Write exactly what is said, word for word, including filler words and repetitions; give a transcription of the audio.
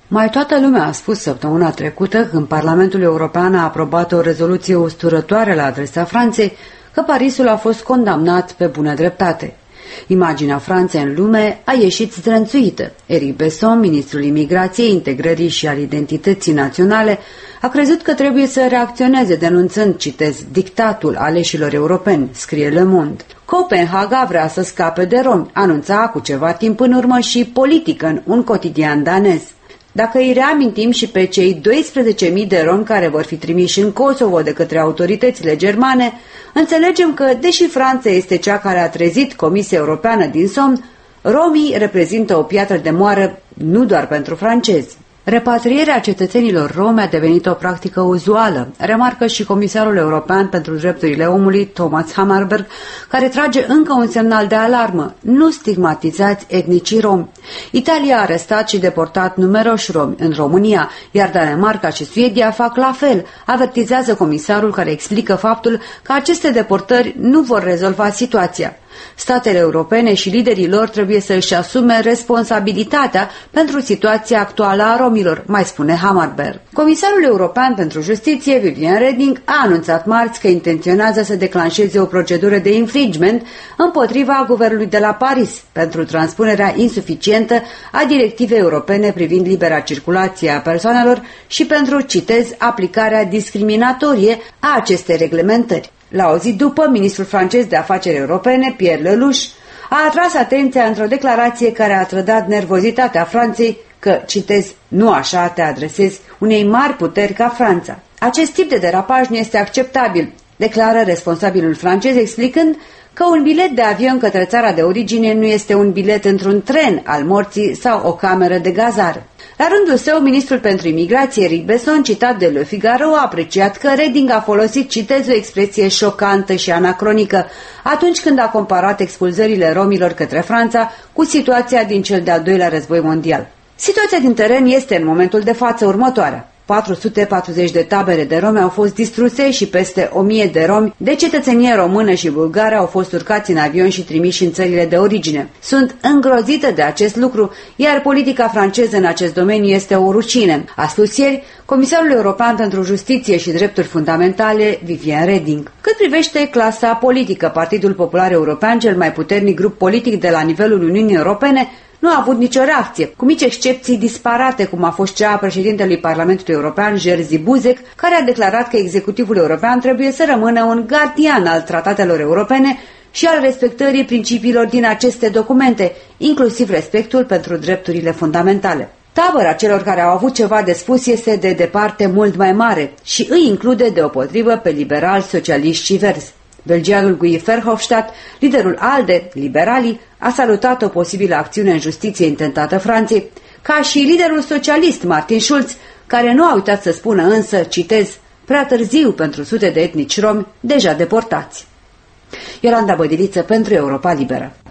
Mai toată lumea a spus săptămâna trecută, când Parlamentul European a aprobat o rezoluție usturătoare la adresa Franței, că Parisul a fost condamnat pe bună dreptate. Imaginea Franței în lume a ieșit zdrânțuită. Eric Besson, ministrul imigrației, integrării și al identității naționale, a crezut că trebuie să reacționeze denunțând, citez, dictatul aleșilor europeni, scrie Le Monde. Copenhaga vrea să scape de romi, anunța cu ceva timp în urmă și Politică, un cotidian danez. Dacă îi reamintim și pe cei doisprezece mii de romi care vor fi trimiși în Kosovo de către autoritățile germane, înțelegem că, deși Franța este cea care a trezit Comisia Europeană din somn, romii reprezintă o piatră de moară nu doar pentru francezi. Repatrierea cetățenilor romi a devenit o practică uzuală, remarcă și Comisarul European pentru Drepturile Omului, Thomas Hammarberg, care trage încă un semnal de alarmă: nu stigmatizați etnicii romi. Italia a arestat și deportat numeroși romi în România, iar Danemarca și Suedia fac la fel, avertizează comisarul, care explică faptul că aceste deportări nu vor rezolva situația. Statele europene și liderii lor trebuie să își asume responsabilitatea pentru situația actuală a romilor, mai spune Hammarberg. Comisarul European pentru Justiție, Viviane Reding, a anunțat marți că intenționează să declanșeze o procedură de infringement împotriva guvernului de la Paris pentru transpunerea insuficientă a directivei europene privind libera circulație a persoanelor și pentru, citez, aplicarea discriminatorie a acestei reglementări. La o zi după, ministrul francez de afaceri europene, Pierre Lelouch, a atras atenția într-o declarație care a trădat nervozitatea Franței că, citez, nu așa te adresezi unei mari puteri ca Franța. Acest tip de derapaj nu este acceptabil, declară responsabilul francez, explicând că un bilet de avion către țara de origine nu este un bilet într-un tren al morții sau o cameră de gazare. La rândul său, ministrul pentru imigrație, Eric Besson, citat de Le Figaro, a apreciat că Reding a folosit, citez, o expresie șocantă și anacronică atunci când a comparat expulzările romilor către Franța cu situația din cel de-al doilea război mondial. Situația din teren este în momentul de față următoarea. patru sute patruzeci de tabere de romi au fost distruse și peste o mie de romi de cetățenie română și bulgară au fost urcați în avion și trimiși în țările de origine. Sunt îngrozită de acest lucru, iar politica franceză în acest domeniu este o rușine, a spus ieri Comisarul European pentru Justiție și Drepturi Fundamentale, Viviane Reding. Cât privește clasa politică, Partidul Popular European, cel mai puternic grup politic de la nivelul Uniunii Europene, nu a avut nicio reacție, cu mici excepții disparate, cum a fost cea a președintelui Parlamentului European, Jerzy Buzek, care a declarat că executivul european trebuie să rămână un gardian al tratatelor europene și al respectării principiilor din aceste documente, inclusiv respectul pentru drepturile fundamentale. Tabăra celor care au avut ceva de spus este de departe mult mai mare și îi include deopotrivă pe liberali, socialiști și verzi. Belgianul Guy Verhofstadt, liderul ALDE, liberalii, a salutat o posibilă acțiune în justiție intentată Franței, ca și liderul socialist Martin Schulz, care nu a uitat să spună însă, citez, prea târziu pentru sute de etnici romi deja deportați. Iolanda Bădiliță pentru Europa Liberă.